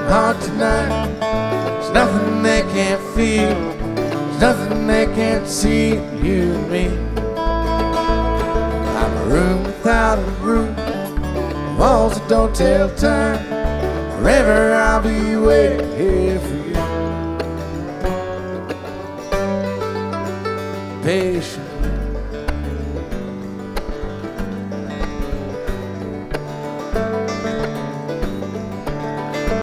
heart tonight. There's nothing they can't feel, there's nothing they can't see in you and me. I'm a room without a roof, walls that don't tell time. Forever I'll be waiting here for you. Patient